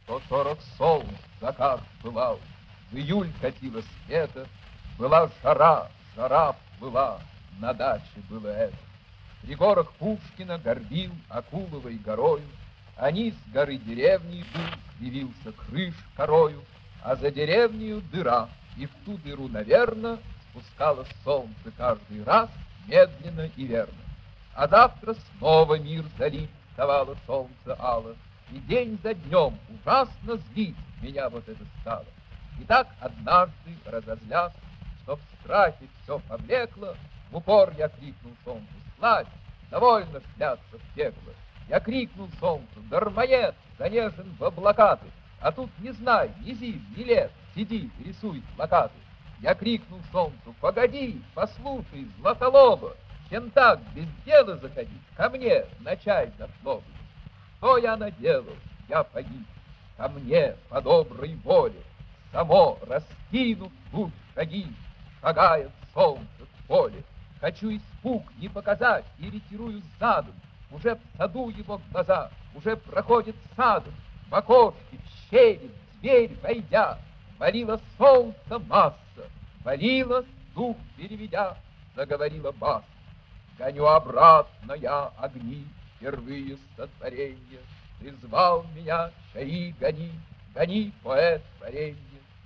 140 солнц закат пылал, в июль катилось лето, была жара, жара была, на даче было это. В пригорах Пушкина горбил Акуловой горою, а низ горы деревни был, кривился крыш корою, а за деревнею дыра, и в ту дыру, наверно, спускалось солнце каждый раз медленно и верно. А завтра снова мир залит, вставало солнце ало, и день за днем ужасно злить меня вот это стало. И так однажды, разозлясь, что в страхе все поблекло, в упор я крикнул солнцу: «Славь, довольно шляться в пекло!» Я крикнул солнцу: «Дармоед, занежен в облакаты, а тут не знай ни зим, ни лет, сиди, рисуй плакаты!» Я крикнул солнцу: «Погоди, послушай, златолоба, чем так без дела заходить, ко мне на чай за слово!» Что я наделал? Я погиб. Ко мне по доброй воле, само раскинув луч шаги, шагает солнце в поле. Хочу испуг не показать и ретируюсь задом. Уже в саду его глаза, уже проходит садом. В окошке, в щели, в дверь войдя, валило солнце масса, валило, дух переведя, заговорила бас. Гоню обратно я огни впервые сотворенья. Ты звал меня, чаи гони, гони, поэт творенья.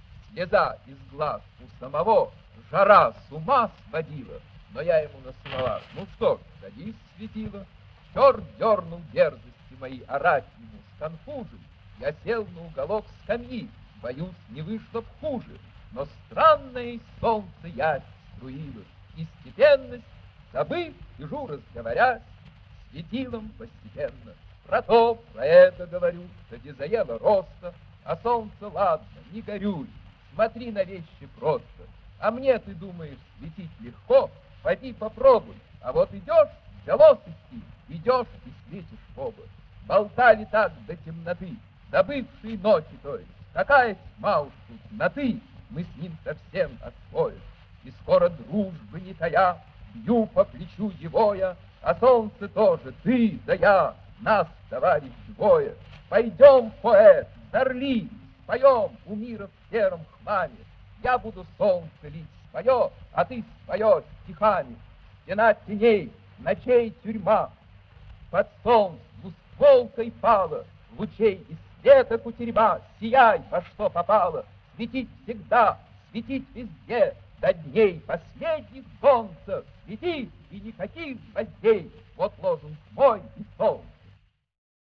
Слеза из глаз у самого жара с ума сводила, но я ему на слова: «Ну что ж, садись, светило». Черт дернул дерзости мои, орать ему сконфужен. Я сел на уголок скамьи, боюсь, не вышло б хуже, но странное из солнца явь струилась, и степенность, забыв, сижу, разговорясь, светилом постепенно. Про то, про это говорю, что где заело роста, а солнце, ладно, не горюй, смотри на вещи просто. А мне, ты думаешь, светить легко? Пойди попробуй, а вот идешь, взялось идти, идешь и светишь в оба. Болтали так до темноты, до бывшей ночи, то есть. Какая тьма уж тут на «ты», мы с ним совсем освоились. И скоро дружбы не тая, бью по плечу его я, а солнце тоже, ты да я, нас, товарищ, двое. Пойдем, поэт, зарли, споем у мира в сером хламе. Я буду солнце лить свое, а ты споешь стихами. Стена теней, ночей тюрьма, под солнцем двустволкой пала, лучей и света кутерьма, сияй во что попало, светить всегда, светить везде, до дней последних солнца, свети и никаких гвоздей. Вот лозунг мой и солнце.